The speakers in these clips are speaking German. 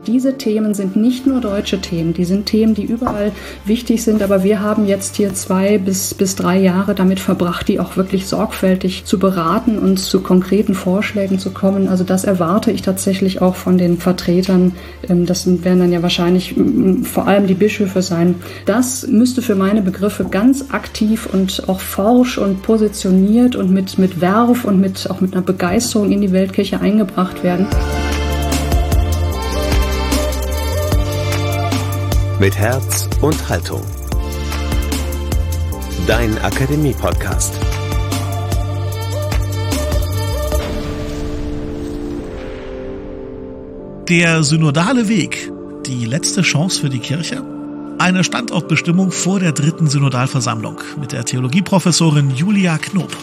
Diese Themen sind nicht nur deutsche Themen, die sind Themen, die überall wichtig sind, aber wir haben jetzt hier 2 bis 3 Jahre damit verbracht, die auch wirklich sorgfältig zu beraten und zu konkreten Vorschlägen zu kommen. Also das erwarte ich tatsächlich auch von den Vertretern. Das werden dann ja wahrscheinlich vor allem die Bischöfe sein. Das müsste für meine Begriffe ganz aktiv und auch forsch und positioniert und mit Werf und auch mit einer Begeisterung in die Weltkirche eingebracht werden. Mit Herz und Haltung. Dein Akademie-Podcast. Der synodale Weg, die letzte Chance für die Kirche? Eine Standortbestimmung vor der 3. Synodalversammlung mit der Theologieprofessorin Julia Knoop.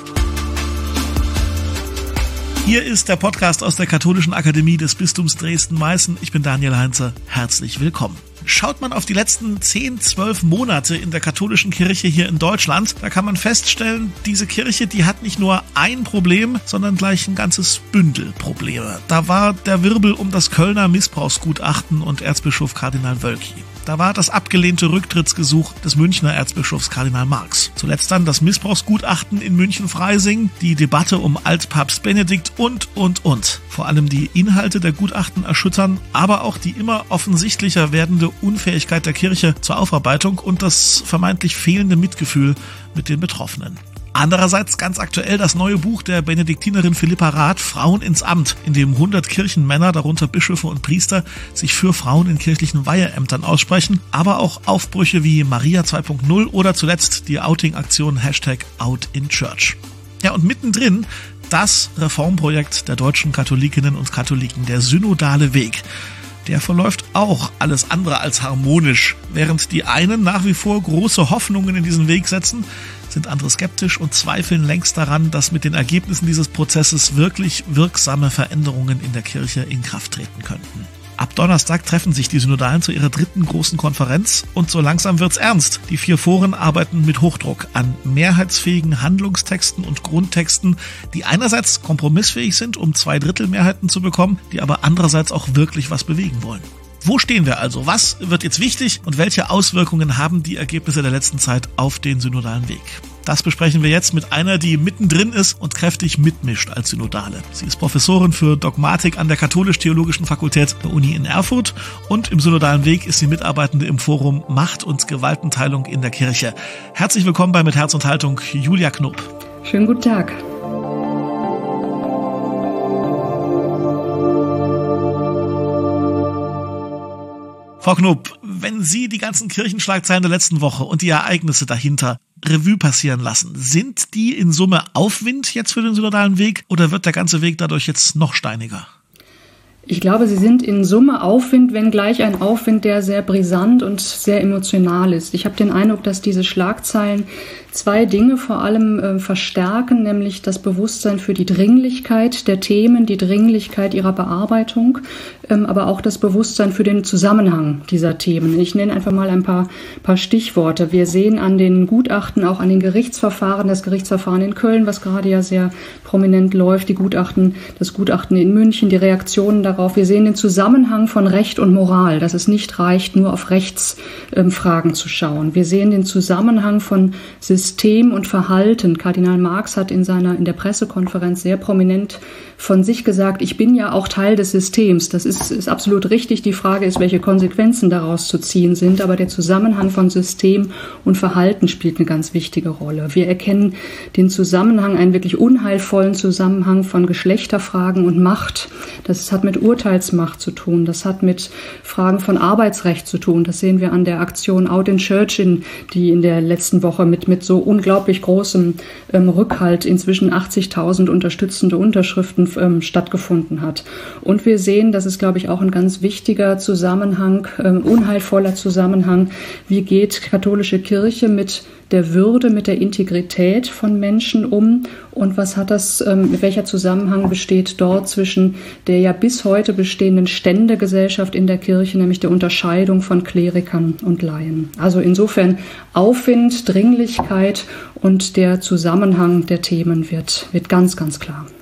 Hier ist der Podcast aus der Katholischen Akademie des Bistums Dresden-Meißen. Ich bin Daniel Heinze. Herzlich willkommen. Schaut man auf die letzten 10-12 Monate in der katholischen Kirche hier in Deutschland, da kann man feststellen, diese Kirche, die hat nicht nur ein Problem, sondern gleich ein ganzes Bündel Probleme. Da war der Wirbel um das Kölner Missbrauchsgutachten und Erzbischof Kardinal Wölki. Da war das abgelehnte Rücktrittsgesuch des Münchner Erzbischofs Kardinal Marx. Zuletzt dann das Missbrauchsgutachten in München-Freising, die Debatte um Altpapst Benedikt und. Vor allem die Inhalte der Gutachten erschüttern, aber auch die immer offensichtlicher werdende Unfähigkeit der Kirche zur Aufarbeitung und das vermeintlich fehlende Mitgefühl mit den Betroffenen. Andererseits ganz aktuell das neue Buch der Benediktinerin Philippa Rath, Frauen ins Amt, in dem 100 Kirchenmänner, darunter Bischöfe und Priester, sich für Frauen in kirchlichen Weiheämtern aussprechen, aber auch Aufbrüche wie Maria 2.0 oder zuletzt die Outing-Aktion #OutInChurch. Ja, und mittendrin das Reformprojekt der deutschen Katholikinnen und Katholiken, der synodale Weg. Der verläuft auch alles andere als harmonisch. Während die einen nach wie vor große Hoffnungen in diesen Weg setzen, sind andere skeptisch und zweifeln längst daran, dass mit den Ergebnissen dieses Prozesses wirklich wirksame Veränderungen in der Kirche in Kraft treten könnten. Ab Donnerstag treffen sich die Synodalen zu ihrer 3. großen Konferenz und so langsam wird's ernst. Die 4 Foren arbeiten mit Hochdruck an mehrheitsfähigen Handlungstexten und Grundtexten, die einerseits kompromissfähig sind, um 2/3 Mehrheiten zu bekommen, die aber andererseits auch wirklich was bewegen wollen. Wo stehen wir also? Was wird jetzt wichtig und welche Auswirkungen haben die Ergebnisse der letzten Zeit auf den synodalen Weg? Das besprechen wir jetzt mit einer, die mittendrin ist und kräftig mitmischt als Synodale. Sie ist Professorin für Dogmatik an der Katholisch-Theologischen Fakultät der Uni in Erfurt und im synodalen Weg ist sie Mitarbeitende im Forum Macht und Gewaltenteilung in der Kirche. Herzlich willkommen bei Mit Herz und Haltung, Julia Knoop. Schönen guten Tag. Frau Knoop, wenn Sie die ganzen Kirchenschlagzeilen der letzten Woche und die Ereignisse dahinter Revue passieren lassen, sind die in Summe Aufwind jetzt für den synodalen Weg oder wird der ganze Weg dadurch jetzt noch steiniger? Ich glaube, sie sind in Summe Aufwind, wenngleich ein Aufwind, der sehr brisant und sehr emotional ist. Ich habe den Eindruck, dass diese Schlagzeilen 2 Dinge vor allem verstärken, nämlich das Bewusstsein für die Dringlichkeit der Themen, die Dringlichkeit ihrer Bearbeitung, aber auch das Bewusstsein für den Zusammenhang dieser Themen. Ich nenne einfach mal ein paar Stichworte. Wir sehen an den Gutachten, auch an den Gerichtsverfahren, das Gerichtsverfahren in Köln, was gerade ja sehr prominent läuft, das Gutachten in München, die Reaktionen darauf. Wir sehen den Zusammenhang von Recht und Moral, dass es nicht reicht, nur auf Rechtsfragen zu schauen. Wir sehen den Zusammenhang von System und Verhalten. Kardinal Marx hat in der Pressekonferenz sehr prominent von sich gesagt, ich bin ja auch Teil des Systems. Das ist absolut richtig. Die Frage ist, welche Konsequenzen daraus zu ziehen sind. Aber der Zusammenhang von System und Verhalten spielt eine ganz wichtige Rolle. Wir erkennen den Zusammenhang, einen wirklich unheilvollen Zusammenhang von Geschlechterfragen und Macht. Das hat mit Urteilsmacht zu tun. Das hat mit Fragen von Arbeitsrecht zu tun. Das sehen wir an der Aktion OutInChurch, die in der letzten Woche mit so unglaublich großem Rückhalt, inzwischen 80.000 unterstützende Unterschriften stattgefunden hat. Und wir sehen, das ist, glaube ich, auch ein ganz wichtiger Zusammenhang, unheilvoller Zusammenhang, wie geht katholische Kirche mit der Würde, mit der Integrität von Menschen um und welcher Zusammenhang besteht dort zwischen der ja bis heute bestehenden Ständegesellschaft in der Kirche, nämlich der Unterscheidung von Klerikern und Laien. Also insofern Aufwind, Dringlichkeit und der Zusammenhang der Themen wird ganz, ganz klar.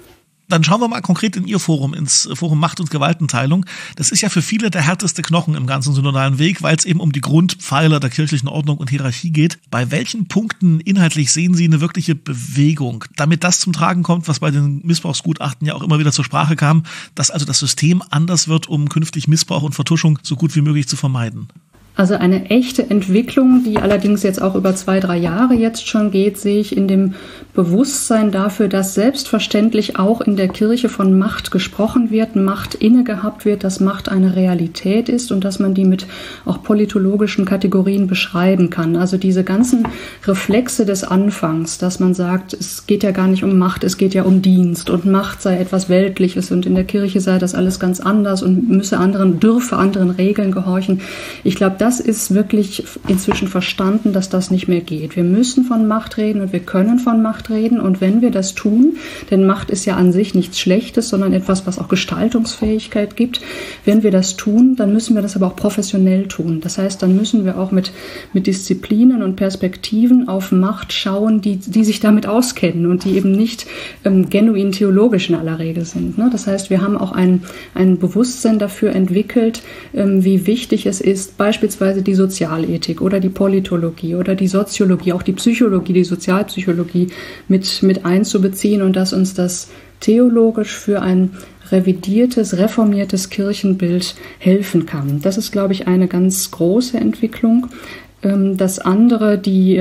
Dann schauen wir mal konkret in Ihr Forum, ins Forum Macht und Gewaltenteilung. Das ist ja für viele der härteste Knochen im ganzen synodalen Weg, weil es eben um die Grundpfeiler der kirchlichen Ordnung und Hierarchie geht. Bei welchen Punkten inhaltlich sehen Sie eine wirkliche Bewegung, damit das zum Tragen kommt, was bei den Missbrauchsgutachten ja auch immer wieder zur Sprache kam, dass also das System anders wird, um künftig Missbrauch und Vertuschung so gut wie möglich zu vermeiden? Also eine echte Entwicklung, die allerdings jetzt auch über 2-3 Jahre jetzt schon geht, sehe ich in dem Bewusstsein dafür, dass selbstverständlich auch in der Kirche von Macht gesprochen wird, Macht innegehabt wird, dass Macht eine Realität ist und dass man die mit auch politologischen Kategorien beschreiben kann. Also diese ganzen Reflexe des Anfangs, dass man sagt, es geht ja gar nicht um Macht, es geht ja um Dienst und Macht sei etwas Weltliches und in der Kirche sei das alles ganz anders und dürfe anderen Regeln gehorchen. Ich glaube, das ist wirklich inzwischen verstanden, dass das nicht mehr geht. Wir müssen von Macht reden und wir können von Macht reden. Und wenn wir das tun, denn Macht ist ja an sich nichts Schlechtes, sondern etwas, was auch Gestaltungsfähigkeit gibt. Wenn wir das tun, dann müssen wir das aber auch professionell tun. Das heißt, dann müssen wir auch mit Disziplinen und Perspektiven auf Macht schauen, die sich damit auskennen und die eben nicht genuin theologisch in aller Regel sind. Ne? Das heißt, wir haben auch ein Bewusstsein dafür entwickelt, wie wichtig es ist, beispielsweise die Sozialethik oder die Politologie oder die Soziologie, auch die Psychologie, die Sozialpsychologie mit einzubeziehen und dass uns das theologisch für ein revidiertes, reformiertes Kirchenbild helfen kann. Das ist, glaube ich, eine ganz große Entwicklung. Das andere,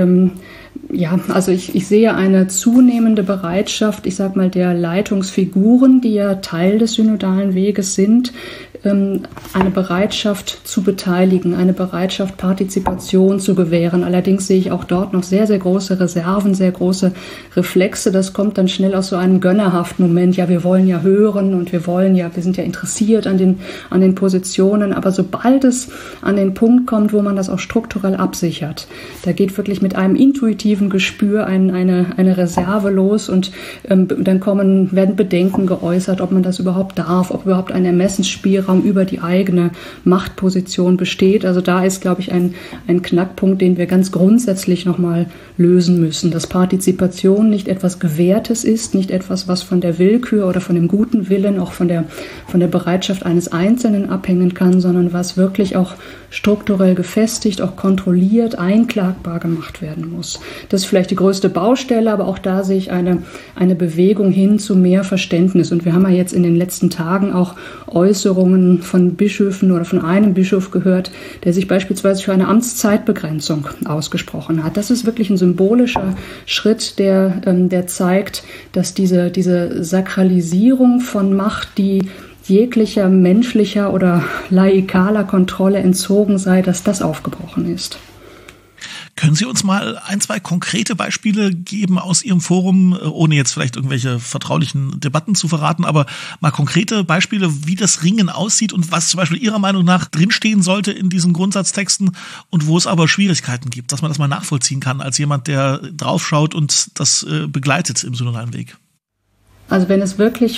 also ich sehe eine zunehmende Bereitschaft, ich sag mal, der Leitungsfiguren, die ja Teil des synodalen Weges sind, eine Bereitschaft zu beteiligen, eine Bereitschaft, Partizipation zu gewähren. Allerdings sehe ich auch dort noch sehr, sehr große Reserven, sehr große Reflexe. Das kommt dann schnell aus so einem gönnerhaften Moment. Ja, wir wollen ja hören und wir sind ja interessiert an den Positionen. Aber sobald es an den Punkt kommt, wo man das auch strukturell absichert, da geht wirklich mit einem intuitiven Gespür eine Reserve los und dann werden Bedenken geäußert, ob man das überhaupt darf, ob überhaupt ein Ermessensspielraum über die eigene Machtposition besteht. Also da ist, glaube ich, ein Knackpunkt, den wir ganz grundsätzlich nochmal lösen müssen, dass Partizipation nicht etwas Gewährtes ist, nicht etwas, was von der Willkür oder von dem guten Willen, auch von der Bereitschaft eines Einzelnen abhängen kann, sondern was wirklich auch strukturell gefestigt, auch kontrolliert, einklagbar gemacht werden muss. Das ist vielleicht die größte Baustelle, aber auch da sehe ich eine Bewegung hin zu mehr Verständnis. Und wir haben ja jetzt in den letzten Tagen auch Äußerungen von Bischöfen oder von einem Bischof gehört, der sich beispielsweise für eine Amtszeitbegrenzung ausgesprochen hat. Das ist wirklich ein symbolischer Schritt, der zeigt, dass diese Sakralisierung von Macht, die jeglicher menschlicher oder laikaler Kontrolle entzogen sei, dass das aufgebrochen ist. Können Sie uns mal 1-2 konkrete Beispiele geben aus Ihrem Forum, ohne jetzt vielleicht irgendwelche vertraulichen Debatten zu verraten, aber mal konkrete Beispiele, wie das Ringen aussieht und was zum Beispiel Ihrer Meinung nach drinstehen sollte in diesen Grundsatztexten und wo es aber Schwierigkeiten gibt, dass man das mal nachvollziehen kann als jemand, der draufschaut und das begleitet im synodalen Weg? Also wenn es wirklich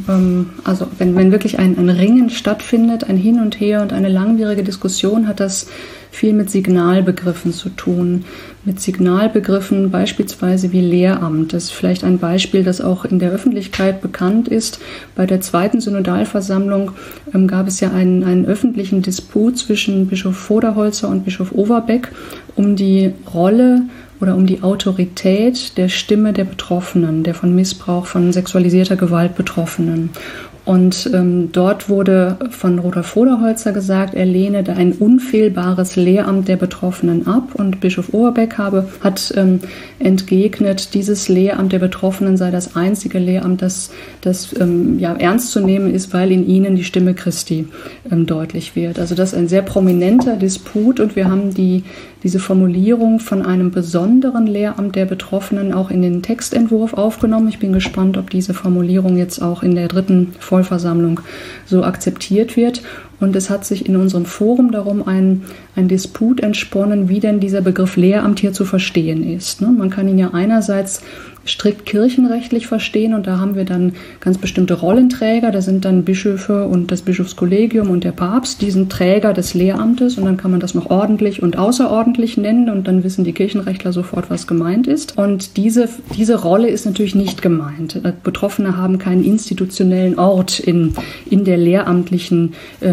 wenn wirklich ein Ringen stattfindet, ein Hin und Her und eine langwierige Diskussion, hat das viel mit Signalbegriffen zu tun. Mit Signalbegriffen beispielsweise wie Lehramt. Das ist vielleicht ein Beispiel, das auch in der Öffentlichkeit bekannt ist. Bei der 2. Synodalversammlung gab es ja einen öffentlichen Disput zwischen Bischof Voderholzer und Bischof Overbeck um die Rolle oder um die Autorität der Stimme der Betroffenen, der von Missbrauch, von sexualisierter Gewalt Betroffenen. Und dort wurde von Rudolf Voderholzer gesagt, er lehne da ein unfehlbares Lehramt der Betroffenen ab. Und Bischof Overbeck hat entgegnet, dieses Lehramt der Betroffenen sei das einzige Lehramt, das ernst zu nehmen ist, weil in ihnen die Stimme Christi deutlich wird. Also das ist ein sehr prominenter Disput und wir haben diese Formulierung von einem besonderen Lehramt der Betroffenen auch in den Textentwurf aufgenommen. Ich bin gespannt, ob diese Formulierung jetzt auch in der 3. Vollversammlung so akzeptiert wird. Und es hat sich in unserem Forum darum ein Disput entsponnen, wie denn dieser Begriff Lehramt hier zu verstehen ist. Man kann ihn ja einerseits strikt kirchenrechtlich verstehen. Und da haben wir dann ganz bestimmte Rollenträger. Da sind dann Bischöfe und das Bischofskollegium und der Papst. Die sind Träger des Lehramtes. Und dann kann man das noch ordentlich und außerordentlich nennen. Und dann wissen die Kirchenrechtler sofort, was gemeint ist. Und diese Rolle ist natürlich nicht gemeint. Betroffene haben keinen institutionellen Ort in der lehramtlichen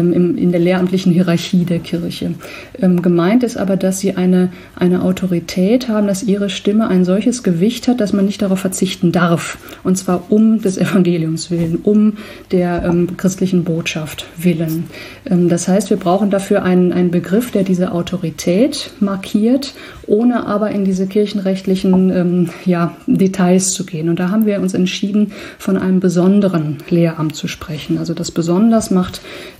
Hierarchie der Kirche. Gemeint ist aber, dass sie eine Autorität haben, dass ihre Stimme ein solches Gewicht hat, dass man nicht darauf verzichten darf. Und zwar um des Evangeliums willen, um der christlichen Botschaft willen. Das heißt, wir brauchen dafür einen Begriff, der diese Autorität markiert, ohne aber in diese kirchenrechtlichen Details zu gehen. Und da haben wir uns entschieden, von einem besonderen Lehramt zu sprechen. Also das besonders macht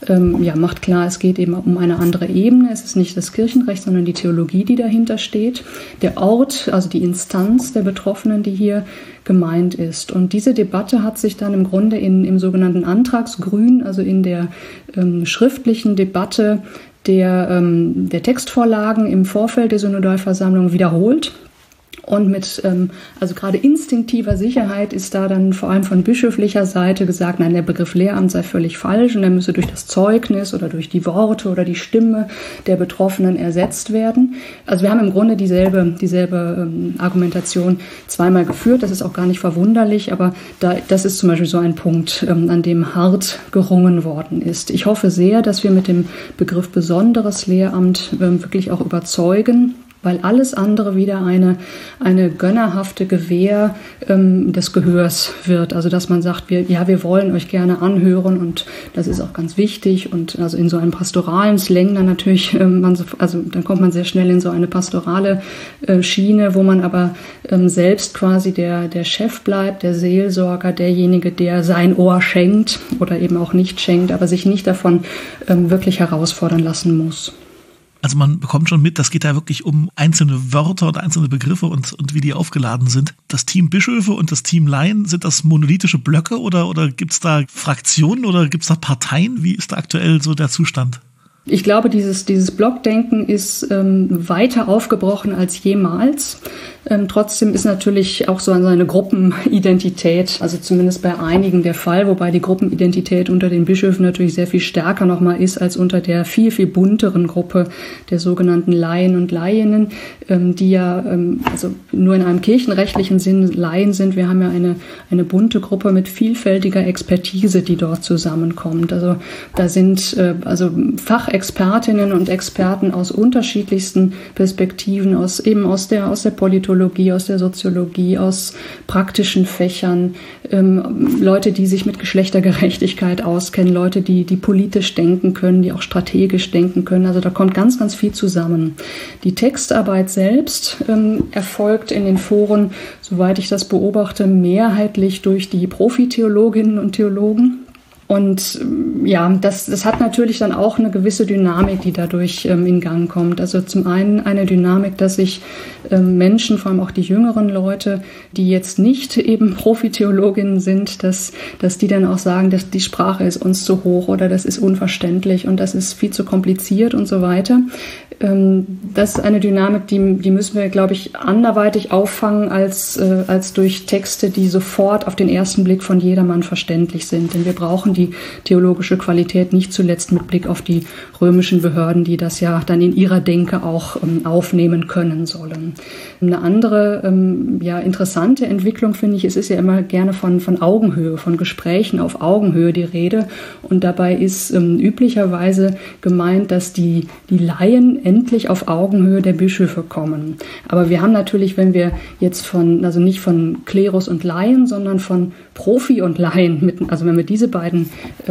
klar, es geht eben um eine andere Ebene. Es ist nicht das Kirchenrecht, sondern die Theologie, die dahinter steht. Der Ort, also die Instanz der Betroffenen, die hier gemeint ist. Und diese Debatte hat sich dann im Grunde im sogenannten Antragsgrün, also in der schriftlichen Debatte der Textvorlagen im Vorfeld der Synodalversammlung wiederholt. Und mit gerade instinktiver Sicherheit ist da dann vor allem von bischöflicher Seite gesagt, nein, der Begriff Lehramt sei völlig falsch und er müsse durch das Zeugnis oder durch die Worte oder die Stimme der Betroffenen ersetzt werden. Also wir haben im Grunde dieselbe Argumentation zweimal geführt. Das ist auch gar nicht verwunderlich, aber das ist zum Beispiel so ein Punkt, an dem hart gerungen worden ist. Ich hoffe sehr, dass wir mit dem Begriff besonderes Lehramt wirklich auch überzeugen, weil alles andere wieder eine gönnerhafte Gewähr des Gehörs wird. Also dass man sagt, wir wollen euch gerne anhören und das ist auch ganz wichtig. Und also in so einem pastoralen Slang dann natürlich, dann kommt man sehr schnell in so eine pastorale Schiene, wo man aber selbst quasi der Chef bleibt, der Seelsorger, derjenige, der sein Ohr schenkt oder eben auch nicht schenkt, aber sich nicht davon wirklich herausfordern lassen muss. Also man bekommt schon mit, das geht da wirklich um einzelne Wörter und einzelne Begriffe und wie die aufgeladen sind. Das Team Bischöfe und das Team Laien, sind das monolithische Blöcke oder gibt es da Fraktionen oder gibt es da Parteien? Wie ist da aktuell so der Zustand? Ich glaube, dieses Blockdenken ist weiter aufgebrochen als jemals. Trotzdem ist natürlich auch so eine Gruppenidentität, also zumindest bei einigen der Fall, wobei die Gruppenidentität unter den Bischöfen natürlich sehr viel stärker nochmal ist als unter der viel, viel bunteren Gruppe der sogenannten Laien und Laieninnen, die ja also nur in einem kirchenrechtlichen Sinn Laien sind. Wir haben ja eine bunte Gruppe mit vielfältiger Expertise, die dort zusammenkommt. Also da sind Fachexpertinnen und Experten aus unterschiedlichsten Perspektiven, aus der Politologie, aus der Soziologie, aus praktischen Fächern, Leute, die sich mit Geschlechtergerechtigkeit auskennen, Leute, die politisch denken können, die auch strategisch denken können. Also da kommt ganz, ganz viel zusammen. Die Textarbeit selbst erfolgt in den Foren, soweit ich das beobachte, mehrheitlich durch die Profi-Theologinnen und Theologen. Und das hat natürlich dann auch eine gewisse Dynamik, die dadurch in Gang kommt. Also zum einen eine Dynamik, dass sich Menschen, vor allem auch die jüngeren Leute, die jetzt nicht eben Profi-Theologinnen sind, dass die dann auch sagen, dass die Sprache ist uns zu hoch oder das ist unverständlich und das ist viel zu kompliziert und so weiter. Das ist eine Dynamik, die müssen wir, glaube ich, anderweitig auffangen als durch Texte, die sofort auf den ersten Blick von jedermann verständlich sind. Denn wir brauchen die theologische Qualität nicht zuletzt mit Blick auf die römischen Behörden, die das ja dann in ihrer Denke auch aufnehmen können sollen. Eine andere interessante Entwicklung, finde ich, es ist ja immer gerne von Augenhöhe, von Gesprächen auf Augenhöhe die Rede. Und dabei ist üblicherweise gemeint, dass die Laien endlich auf Augenhöhe der Bischöfe kommen. Aber wir haben natürlich, wenn wir jetzt nicht von Klerus und Laien, sondern von Profi und Laien, wenn wir diese beiden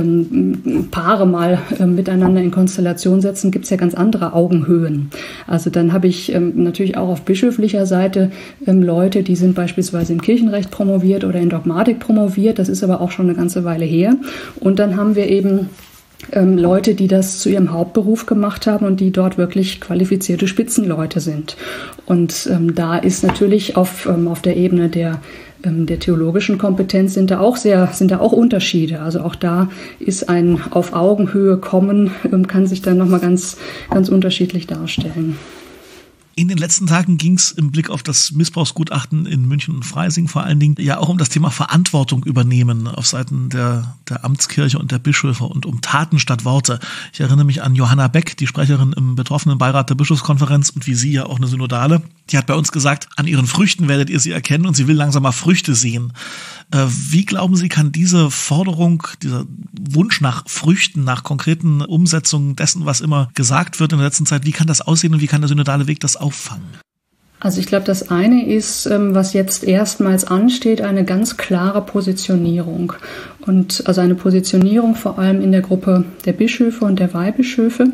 Paare mal miteinander in Konstellation setzen, gibt es ja ganz andere Augenhöhen. Also dann habe ich natürlich auch auf bischöflicher Seite Leute, die sind beispielsweise im Kirchenrecht promoviert oder in Dogmatik promoviert. Das ist aber auch schon eine ganze Weile her. Und dann haben wir eben Leute, die das zu ihrem Hauptberuf gemacht haben und die dort wirklich qualifizierte Spitzenleute sind. Und da ist natürlich auf der Ebene der theologischen Kompetenz sind da auch Unterschiede. Also auch da ist ein auf Augenhöhe kommen, kann sich dann nochmal ganz, ganz unterschiedlich darstellen. In den letzten Tagen ging es im Blick auf das Missbrauchsgutachten in München und Freising vor allen Dingen ja auch um das Thema Verantwortung übernehmen auf Seiten der Amtskirche und der Bischöfe und um Taten statt Worte. Ich erinnere mich an Johanna Beck, die Sprecherin im betroffenen Beirat der Bischofskonferenz und wie sie ja auch eine Synodale. Die hat bei uns gesagt, an ihren Früchten werdet ihr sie erkennen, und sie will langsam mal Früchte sehen. Wie glauben Sie, kann diese Forderung, dieser Wunsch nach Früchten, nach konkreten Umsetzungen dessen, was immer gesagt wird in der letzten Zeit, wie kann das aussehen und wie kann der synodale Weg das auffangen? Also ich glaube, das eine ist, was jetzt erstmals ansteht, eine ganz klare Positionierung. Und also eine Positionierung vor allem in der Gruppe der Bischöfe und der Weihbischöfe,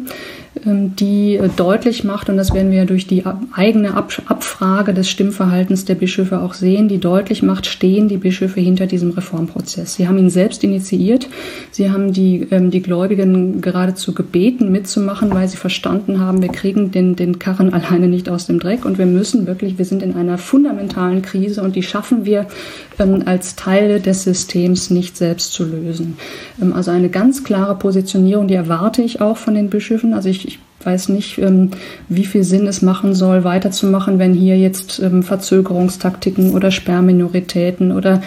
die deutlich macht, und das werden wir durch die eigene Abfrage des Stimmverhaltens der Bischöfe auch sehen, die deutlich macht, stehen die Bischöfe hinter diesem Reformprozess. Sie haben ihn selbst initiiert, sie haben die Gläubigen geradezu gebeten, mitzumachen, weil sie verstanden haben, wir kriegen den Karren alleine nicht aus dem Dreck und wir sind in einer fundamentalen Krise und die schaffen wir als Teile des Systems nicht selbst zu lösen. Also eine ganz klare Positionierung, die erwarte ich auch von den Bischöfen. Also ich weiß nicht, wie viel Sinn es machen soll, weiterzumachen, wenn hier jetzt Verzögerungstaktiken oder Sperrminoritäten oder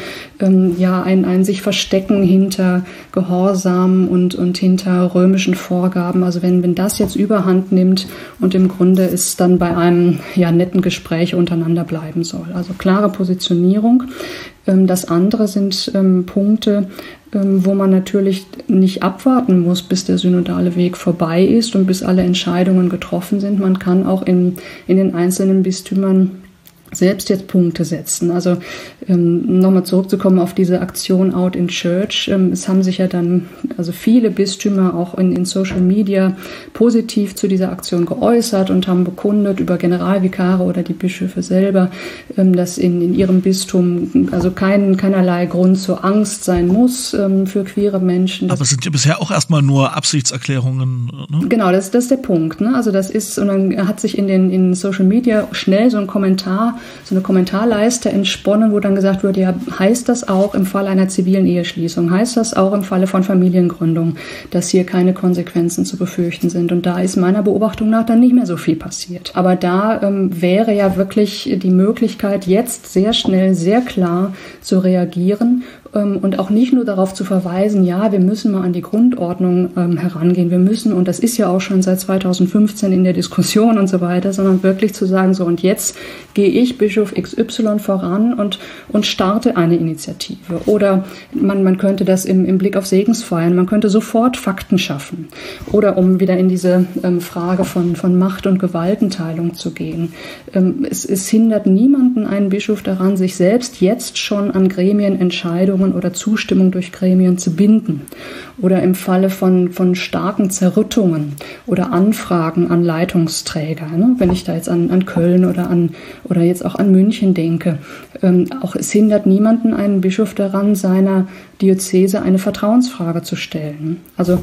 ein sich Verstecken hinter Gehorsam und hinter römischen Vorgaben. Also wenn das jetzt Überhand nimmt und im Grunde es dann bei einem netten Gespräch untereinander bleiben soll. Also klare Positionierung. Das andere sind Punkte, wo man natürlich nicht abwarten muss, bis der synodale Weg vorbei ist und bis alle Entscheidungen getroffen sind. Man kann auch in den einzelnen Bistümern selbst jetzt Punkte setzen. Also nochmal zurückzukommen auf diese Aktion Out in Church. Es haben sich ja dann viele Bistümer auch in Social Media positiv zu dieser Aktion geäußert und haben bekundet über Generalvikare oder die Bischöfe selber, dass in ihrem Bistum keinerlei Grund zur Angst sein muss für queere Menschen. Aber es sind ja bisher auch erstmal nur Absichtserklärungen. Ne? Genau, das ist der Punkt. Ne? Also das ist, und dann hat sich in Social Media schnell so eine Kommentarleiste entsponnen, wo dann gesagt wird, ja, heißt das auch im Fall einer zivilen Eheschließung, heißt das auch im Falle von Familiengründung, dass hier keine Konsequenzen zu befürchten sind. Und da ist meiner Beobachtung nach dann nicht mehr so viel passiert. Aber da wäre ja wirklich die Möglichkeit, jetzt sehr schnell, sehr klar zu reagieren und auch nicht nur darauf zu verweisen, ja, wir müssen mal an die Grundordnung herangehen, wir müssen, und das ist ja auch schon seit 2015 in der Diskussion und so weiter, sondern wirklich zu sagen, so, und jetzt gehe ich, Bischof XY, voran und starte eine Initiative. Oder man könnte das im Blick auf Segensfeiern, man könnte sofort Fakten schaffen. Oder um wieder in diese Frage von Macht- und Gewaltenteilung zu gehen. Es hindert niemanden, einen Bischof daran, sich selbst jetzt schon an Gremienentscheidungen oder Zustimmung durch Gremien zu binden. Oder im Falle von starken Zerrüttungen oder Anfragen an Leitungsträger, ne? Wenn ich da jetzt an Köln oder jetzt auch an München denke. Auch es hindert niemanden, einen Bischof daran, seiner Diözese eine Vertrauensfrage zu stellen. Also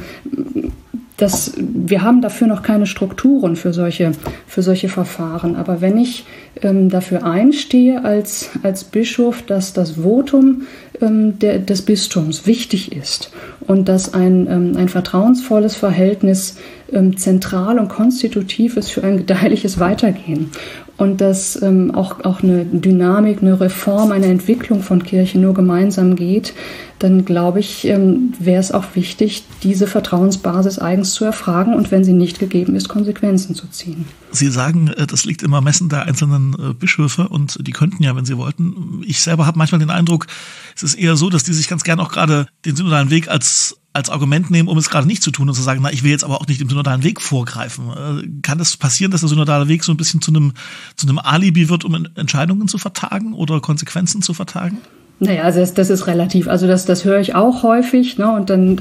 wir haben dafür noch keine Strukturen für solche Verfahren. Aber wenn ich dafür einstehe als Bischof, dass das Votum des Bistums wichtig ist und dass ein vertrauensvolles Verhältnis zentral und konstitutiv ist für ein gedeihliches Weitergehen und dass auch eine Dynamik, eine Reform, eine Entwicklung von Kirche nur gemeinsam geht, dann glaube ich, wäre es auch wichtig, diese Vertrauensbasis eigens zu erfragen und wenn sie nicht gegeben ist, Konsequenzen zu ziehen. Sie sagen, das liegt im Ermessen der einzelnen Bischöfe und die könnten ja, wenn sie wollten. Ich selber habe manchmal den Eindruck, es ist eher so, dass die sich ganz gern auch gerade den synodalen Weg als Argument nehmen, um es gerade nicht zu tun und zu sagen, ich will jetzt aber auch nicht dem synodalen Weg vorgreifen. Kann das passieren, dass der synodale Weg so ein bisschen zu einem Alibi wird, um Entscheidungen zu vertagen oder Konsequenzen zu vertagen? Naja, also das ist relativ. Also das höre ich auch häufig, ne? Und dann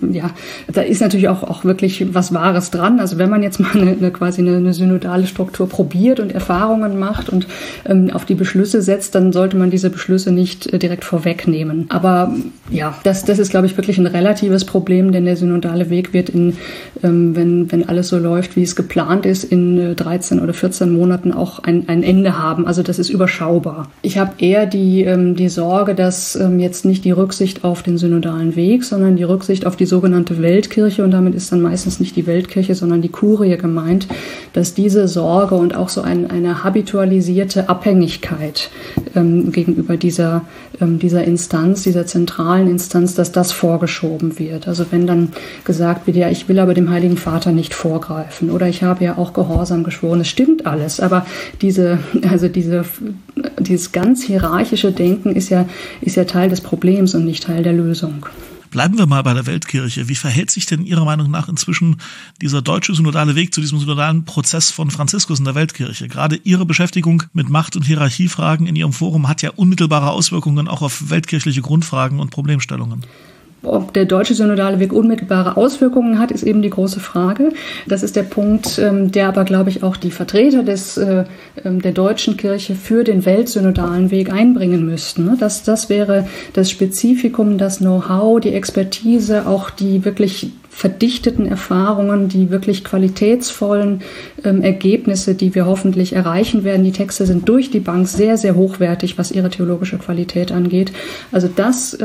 da ist natürlich auch wirklich was Wahres dran. Also wenn man jetzt mal eine synodale Struktur probiert und Erfahrungen macht und auf die Beschlüsse setzt, dann sollte man diese Beschlüsse nicht direkt vorwegnehmen. Aber ja, das ist, glaube ich, wirklich ein relatives Problem, denn der synodale Weg wird wenn alles so läuft, wie es geplant ist, in 13 oder 14 Monaten auch ein Ende haben. Also das ist überschaubar. Ich habe eher die Sorge, Sorge, dass jetzt nicht die Rücksicht auf den synodalen Weg, sondern die Rücksicht auf die sogenannte Weltkirche, und damit ist dann meistens nicht die Weltkirche, sondern die Kurie gemeint, dass diese Sorge und auch so eine habitualisierte Abhängigkeit gegenüber dieser Instanz, dieser zentralen Instanz, dass das vorgeschoben wird. Also wenn dann gesagt wird, ja, ich will aber dem Heiligen Vater nicht vorgreifen oder ich habe ja auch Gehorsam geschworen, es stimmt alles, aber dieses ganz hierarchische Denken ist ja Teil des Problems und nicht Teil der Lösung. Bleiben wir mal bei der Weltkirche. Wie verhält sich denn Ihrer Meinung nach inzwischen dieser deutsche synodale Weg zu diesem synodalen Prozess von Franziskus in der Weltkirche? Gerade Ihre Beschäftigung mit Macht- und Hierarchiefragen in Ihrem Forum hat ja unmittelbare Auswirkungen auch auf weltkirchliche Grundfragen und Problemstellungen. Ob der deutsche synodale Weg unmittelbare Auswirkungen hat, ist eben die große Frage. Das ist der Punkt, der aber, glaube ich, auch die Vertreter der deutschen Kirche für den weltsynodalen Weg einbringen müssten. Das wäre das Spezifikum, das Know-how, die Expertise, auch die wirklich verdichteten Erfahrungen, die wirklich qualitätsvollen Ergebnisse, die wir hoffentlich erreichen werden. Die Texte sind durch die Bank sehr, sehr hochwertig, was ihre theologische Qualität angeht. Also das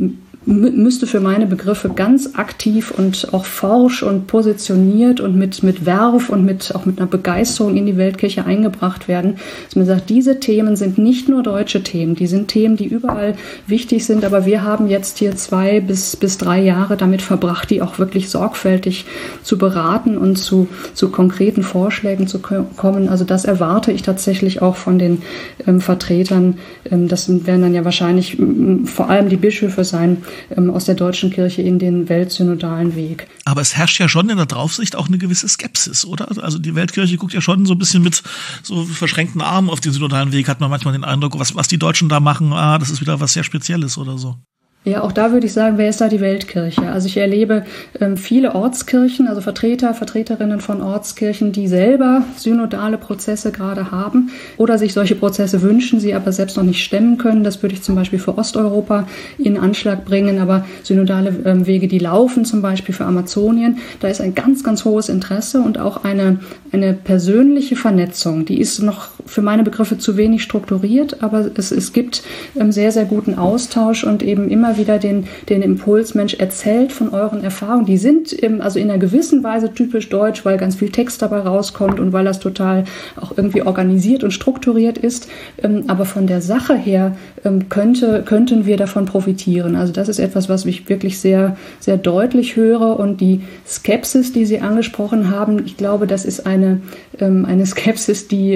müsste für meine Begriffe ganz aktiv und auch forsch und positioniert und mit Werf und auch mit einer Begeisterung in die Weltkirche eingebracht werden, dass man sagt, diese Themen sind nicht nur deutsche Themen, die sind Themen, die überall wichtig sind, aber wir haben jetzt hier 2 bis 3 Jahre damit verbracht, die auch wirklich sorgfältig zu beraten und zu konkreten Vorschlägen zu kommen. Also das erwarte ich tatsächlich auch von den Vertretern. Das werden dann ja wahrscheinlich vor allem die Bischöfe sein, aus der deutschen Kirche in den weltsynodalen Weg. Aber es herrscht ja schon in der Draufsicht auch eine gewisse Skepsis, oder? Also die Weltkirche guckt ja schon so ein bisschen mit so verschränkten Armen auf den synodalen Weg, hat man manchmal den Eindruck, was die Deutschen da machen, das ist wieder was sehr Spezielles oder so. Ja, auch da würde ich sagen, wer ist da die Weltkirche? Also ich erlebe viele Ortskirchen, also Vertreterinnen von Ortskirchen, die selber synodale Prozesse gerade haben oder sich solche Prozesse wünschen, sie aber selbst noch nicht stemmen können. Das würde ich zum Beispiel für Osteuropa in Anschlag bringen, aber synodale Wege, die laufen zum Beispiel für Amazonien, da ist ein ganz, ganz hohes Interesse und auch eine persönliche Vernetzung. Die ist noch für meine Begriffe zu wenig strukturiert, aber es gibt sehr, sehr guten Austausch und eben immer wieder den Impuls, Mensch, erzählt von euren Erfahrungen. Die sind also in einer gewissen Weise typisch deutsch, weil ganz viel Text dabei rauskommt und weil das total auch irgendwie organisiert und strukturiert ist. Aber von der Sache her könnten wir davon profitieren. Also das ist etwas, was ich wirklich sehr, sehr deutlich höre. Und die Skepsis, die Sie angesprochen haben, ich glaube, das ist eine Skepsis, die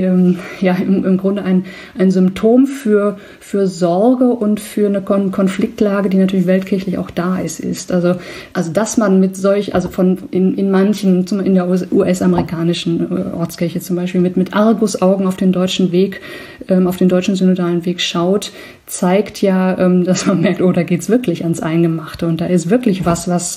im Grunde ein Symptom für Sorge und für eine Konfliktlage, die natürlich weltkirchlich auch da ist. Also dass man mit in manchen, in der US-amerikanischen Ortskirche zum Beispiel, mit Argusaugen auf den deutschen Weg, auf den deutschen synodalen Weg schaut, zeigt ja, dass man merkt, da geht's wirklich ans Eingemachte und da ist wirklich was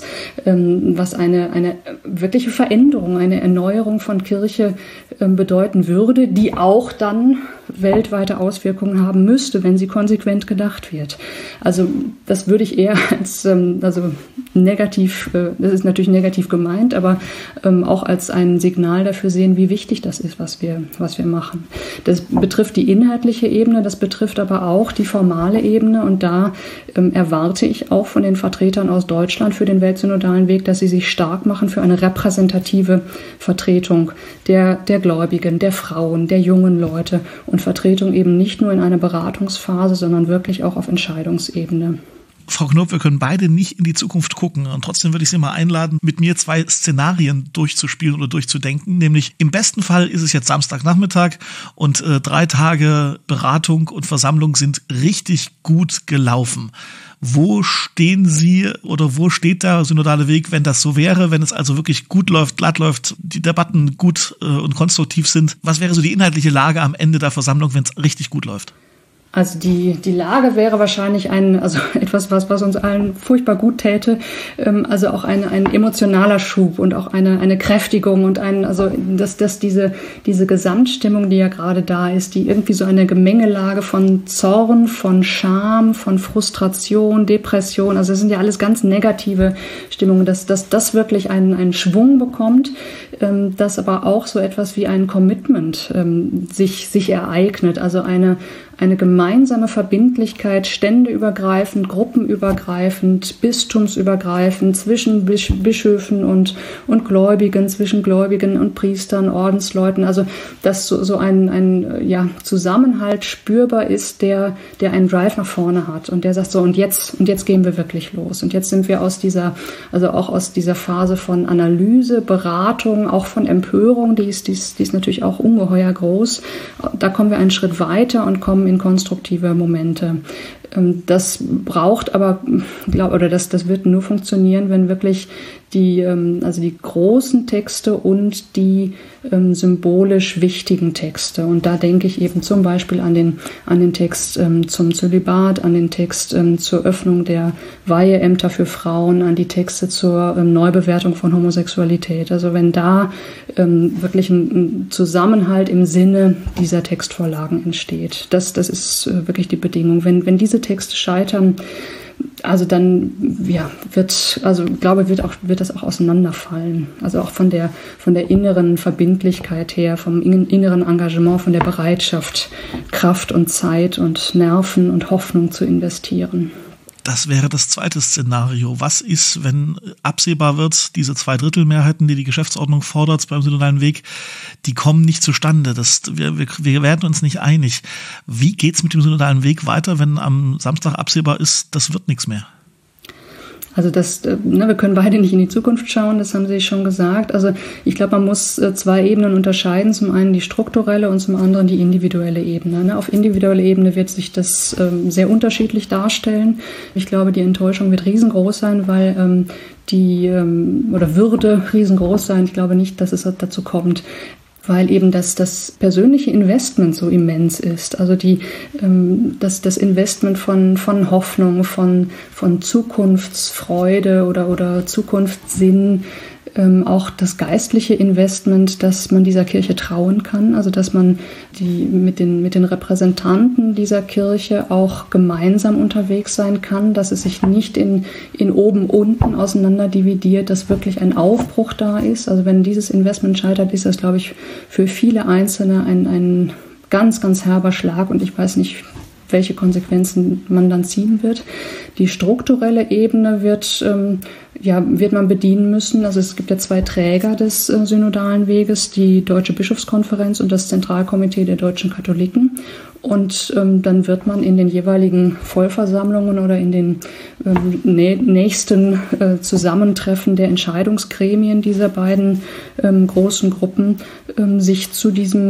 eine wirkliche Veränderung, eine Erneuerung von Kirche bedeuten würde, die auch dann weltweite Auswirkungen haben müsste, wenn sie konsequent gedacht wird. Also das würde ich eher als negativ, das ist natürlich negativ gemeint, aber auch als ein Signal dafür sehen, wie wichtig das ist, was wir machen. Das betrifft die inhaltliche Ebene, das betrifft aber auch die formale Ebene und da erwarte ich auch von den Vertretern aus Deutschland für den weltsynodalen Weg, dass sie sich stark machen für eine repräsentative Vertretung der Gläubigen, der Frauen, der jungen Leute und Vertretung eben nicht nur in einer Beratungsphase, sondern wirklich auch auf Entscheidungsebene. Frau Knoop, wir können beide nicht in die Zukunft gucken und trotzdem würde ich Sie mal einladen, mit mir 2 Szenarien durchzuspielen oder durchzudenken, nämlich im besten Fall ist es jetzt Samstagnachmittag und 3 Tage Beratung und Versammlung sind richtig gut gelaufen. Wo stehen Sie oder wo steht der synodale Weg, wenn das so wäre, wenn es also wirklich gut läuft, glatt läuft, die Debatten gut und konstruktiv sind? Was wäre so die inhaltliche Lage am Ende der Versammlung, wenn es richtig gut läuft? Also die Lage wäre wahrscheinlich etwas, was uns allen furchtbar gut täte, also auch ein emotionaler Schub und auch eine Kräftigung und dass diese Gesamtstimmung, die ja gerade da ist, die irgendwie so eine Gemengelage von Zorn, von Scham, von Frustration, Depression, also das sind ja alles ganz negative Stimmungen, dass das wirklich einen Schwung bekommt, dass aber auch so etwas wie ein Commitment sich ereignet, also eine eine gemeinsame Verbindlichkeit, ständeübergreifend, gruppenübergreifend, bistumsübergreifend, zwischen Bischöfen und Gläubigen, zwischen Gläubigen und Priestern, Ordensleuten. Also dass so ein Zusammenhalt spürbar ist, der einen Drive nach vorne hat und der sagt so, und jetzt gehen wir wirklich los. Und jetzt sind wir aus dieser Phase von Analyse, Beratung, auch von Empörung, die ist natürlich auch ungeheuer groß. Da kommen wir einen Schritt weiter und kommen in konstruktive Momente. Das braucht aber, das wird nur funktionieren, wenn wirklich die großen Texte und die symbolisch wichtigen Texte. Und da denke ich eben zum Beispiel an den Text zum Zölibat, an den Text zur Öffnung der Weiheämter für Frauen, an die Texte zur Neubewertung von Homosexualität. Also wenn da wirklich ein Zusammenhalt im Sinne dieser Textvorlagen entsteht. Das ist wirklich die Bedingung. Wenn diese Texte scheitern, also dann wird das auch auseinanderfallen. Also auch von der inneren Verbindlichkeit her, vom inneren Engagement, von der Bereitschaft, Kraft und Zeit und Nerven und Hoffnung zu investieren. Das wäre das zweite Szenario. Was ist, wenn absehbar wird, diese 2/3 die Geschäftsordnung fordert beim synodalen Weg, die kommen nicht zustande. Wir werden uns nicht einig. Wie geht's mit dem synodalen Weg weiter, wenn am Samstag absehbar ist, das wird nichts mehr? Also wir können beide nicht in die Zukunft schauen, das haben Sie schon gesagt. Also ich glaube, man muss 2 Ebenen unterscheiden. Zum einen die strukturelle und zum anderen die individuelle Ebene. Auf individueller Ebene wird sich das sehr unterschiedlich darstellen. Ich glaube, die Enttäuschung wird riesengroß sein, weil würde riesengroß sein. Ich glaube nicht, dass es dazu kommt, weil eben das persönliche Investment so immens ist. Also das Investment von Hoffnung, von Zukunftsfreude oder Zukunftssinn, auch das geistliche Investment, dass man dieser Kirche trauen kann, also dass man mit den Repräsentanten dieser Kirche auch gemeinsam unterwegs sein kann, dass es sich nicht in oben, unten auseinander dividiert, dass wirklich ein Aufbruch da ist. Also wenn dieses Investment scheitert, ist das, glaube ich, für viele Einzelne ein ganz, ganz herber Schlag und ich weiß nicht, welche Konsequenzen man dann ziehen wird. Die strukturelle Ebene wird man bedienen müssen. Also es gibt ja 2 Träger des synodalen Weges, die Deutsche Bischofskonferenz und das Zentralkomitee der deutschen Katholiken. Und dann wird man in den jeweiligen Vollversammlungen oder in den nächsten Zusammentreffen der Entscheidungsgremien dieser beiden großen Gruppen sich zu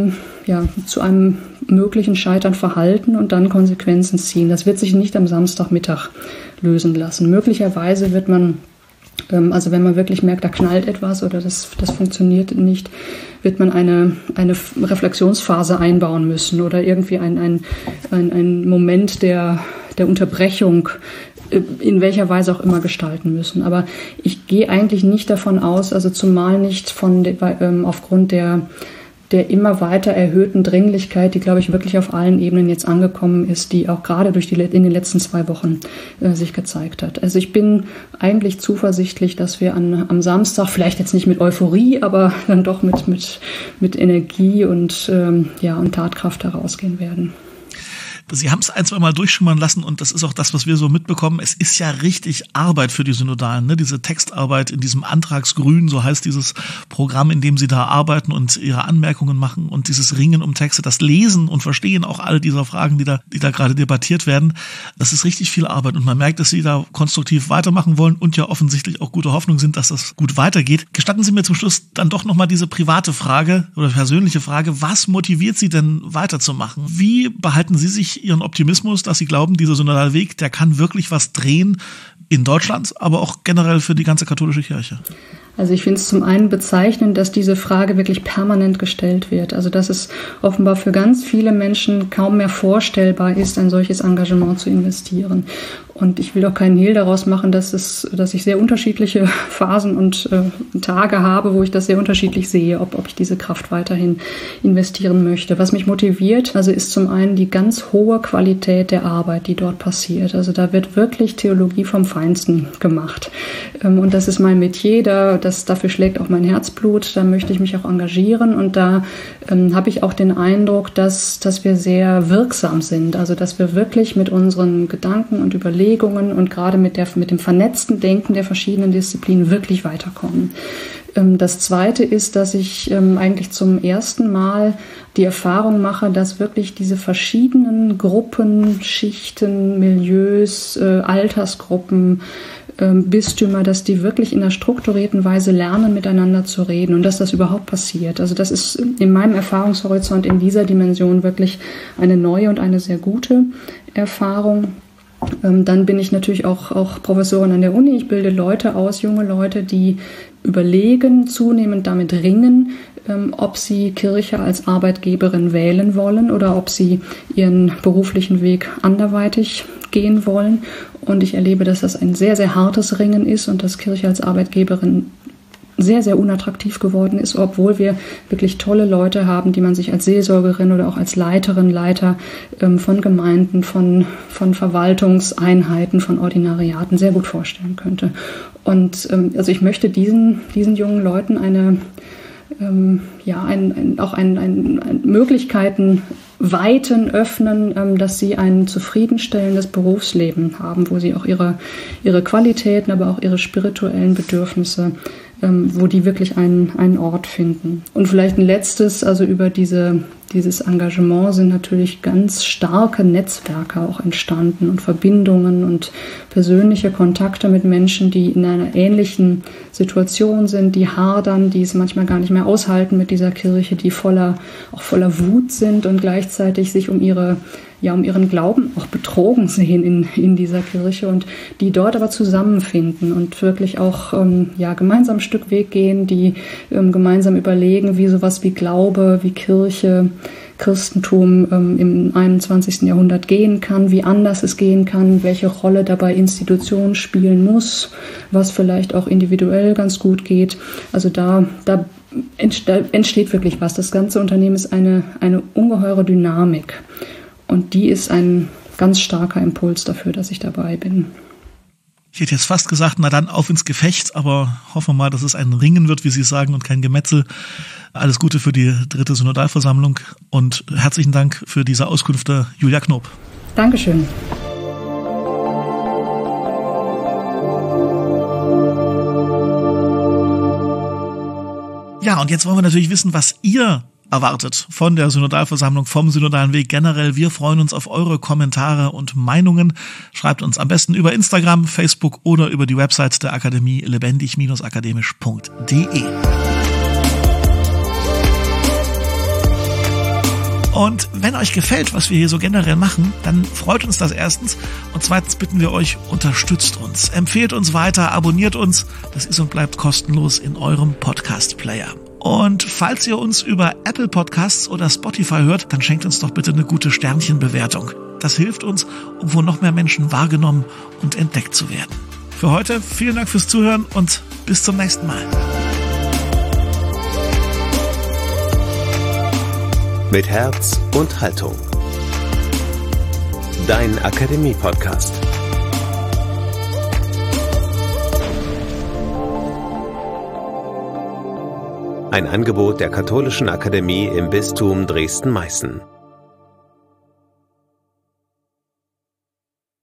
einem möglichen Scheitern verhalten und dann Konsequenzen ziehen. Das wird sich nicht am Samstagmittag lösen lassen. Möglicherweise wird man, also wenn man wirklich merkt, da knallt etwas oder das funktioniert nicht, wird man eine Reflexionsphase einbauen müssen oder irgendwie ein Moment der Unterbrechung in welcher Weise auch immer gestalten müssen. Aber ich gehe eigentlich nicht davon aus, also zumal nicht aufgrund der immer weiter erhöhten Dringlichkeit, die, glaube ich, wirklich auf allen Ebenen jetzt angekommen ist, die auch gerade in den letzten 2 Wochen sich gezeigt hat. Also ich bin eigentlich zuversichtlich, dass wir am Samstag, vielleicht jetzt nicht mit Euphorie, aber dann doch mit Energie und Tatkraft herausgehen werden. Sie haben es 1-2 Mal durchschimmern lassen und das ist auch das, was wir so mitbekommen. Es ist ja richtig Arbeit für die Synodalen, ne? Diese Textarbeit in diesem Antragsgrün, so heißt dieses Programm, in dem Sie da arbeiten und Ihre Anmerkungen machen und dieses Ringen um Texte, das Lesen und Verstehen auch all dieser Fragen, die da gerade debattiert werden. Das ist richtig viel Arbeit und man merkt, dass Sie da konstruktiv weitermachen wollen und ja offensichtlich auch gute Hoffnung sind, dass das gut weitergeht. Gestatten Sie mir zum Schluss dann doch nochmal diese private Frage oder persönliche Frage, was motiviert Sie denn weiterzumachen? Wie behalten Sie sich Ihren Optimismus, dass Sie glauben, dieser synodale Weg, der kann wirklich was drehen in Deutschland, aber auch generell für die ganze katholische Kirche? Also ich finde es zum einen bezeichnend, dass diese Frage wirklich permanent gestellt wird. Also dass es offenbar für ganz viele Menschen kaum mehr vorstellbar ist, ein solches Engagement zu investieren. Und ich will auch keinen Hehl daraus machen, dass ich sehr unterschiedliche Phasen und Tage habe, wo ich das sehr unterschiedlich sehe, ob ich diese Kraft weiterhin investieren möchte. Was mich motiviert, also ist zum einen die ganz hohe Qualität der Arbeit, die dort passiert. Also da wird wirklich Theologie vom Feinsten gemacht. Und das ist mein Metier, dafür schlägt auch mein Herzblut, da möchte ich mich auch engagieren. Und da habe ich auch den Eindruck, dass wir sehr wirksam sind. Also dass wir wirklich mit unseren Gedanken und Überlegungen und gerade mit dem vernetzten Denken der verschiedenen Disziplinen wirklich weiterkommen. Das Zweite ist, dass ich eigentlich zum ersten Mal die Erfahrung mache, dass wirklich diese verschiedenen Gruppen, Schichten, Milieus, Altersgruppen, Bistümer, dass die wirklich in einer strukturierten Weise lernen, miteinander zu reden und dass das überhaupt passiert. Also das ist in meinem Erfahrungshorizont in dieser Dimension wirklich eine neue und eine sehr gute Erfahrung. Dann bin ich natürlich auch Professorin an der Uni. Ich bilde Leute aus, junge Leute, die überlegen, zunehmend damit ringen, ob sie Kirche als Arbeitgeberin wählen wollen oder ob sie ihren beruflichen Weg anderweitig gehen wollen. Und ich erlebe, dass das ein sehr, sehr hartes Ringen ist und dass Kirche als Arbeitgeberin sehr, sehr unattraktiv geworden ist, obwohl wir wirklich tolle Leute haben, die man sich als Seelsorgerin oder auch als Leiterin, Leiter von Gemeinden, von Verwaltungseinheiten, von Ordinariaten sehr gut vorstellen könnte. Und also ich möchte diesen jungen Leuten Möglichkeiten Weiten öffnen, dass sie ein zufriedenstellendes Berufsleben haben, wo sie auch ihre Qualitäten, aber auch ihre spirituellen Bedürfnisse, wo die wirklich einen Ort finden. Und vielleicht ein letztes, also über dieses Engagement sind natürlich ganz starke Netzwerke auch entstanden und Verbindungen und persönliche Kontakte mit Menschen, die in einer ähnlichen Situation sind, die hadern, die es manchmal gar nicht mehr aushalten mit dieser Kirche, die voller Wut sind und gleichzeitig sich um ihren Glauben auch betrogen sehen in dieser Kirche und die dort aber zusammenfinden und wirklich auch gemeinsam ein Stück Weg gehen, die gemeinsam überlegen, wie sowas wie Glaube, wie Kirche, Christentum im 21. Jahrhundert gehen kann, wie anders es gehen kann, welche Rolle dabei Institution spielen muss, was vielleicht auch individuell ganz gut geht. Also da entsteht wirklich was. Das ganze Unternehmen ist eine ungeheure Dynamik. Und die ist ein ganz starker Impuls dafür, dass ich dabei bin. Ich hätte jetzt fast gesagt, na dann auf ins Gefecht, aber hoffen wir mal, dass es ein Ringen wird, wie Sie sagen, und kein Gemetzel. Alles Gute für die 3. Synodalversammlung und herzlichen Dank für diese Auskünfte, Julia Knoop. Dankeschön. Ja, und jetzt wollen wir natürlich wissen, was ihr erwartet von der Synodalversammlung, vom Synodalen Weg generell. Wir freuen uns auf eure Kommentare und Meinungen. Schreibt uns am besten über Instagram, Facebook oder über die Website der Akademie lebendig-akademisch.de. Und wenn euch gefällt, was wir hier so generell machen, dann freut uns das erstens. Und zweitens bitten wir euch, unterstützt uns. Empfehlt uns weiter, abonniert uns. Das ist und bleibt kostenlos in eurem Podcast-Player. Und falls ihr uns über Apple Podcasts oder Spotify hört, dann schenkt uns doch bitte eine gute Sternchenbewertung. Das hilft uns, um von noch mehr Menschen wahrgenommen und entdeckt zu werden. Für heute vielen Dank fürs Zuhören und bis zum nächsten Mal. Mit Herz und Haltung. Dein Akademie-Podcast. Ein Angebot der Katholischen Akademie im Bistum Dresden-Meißen.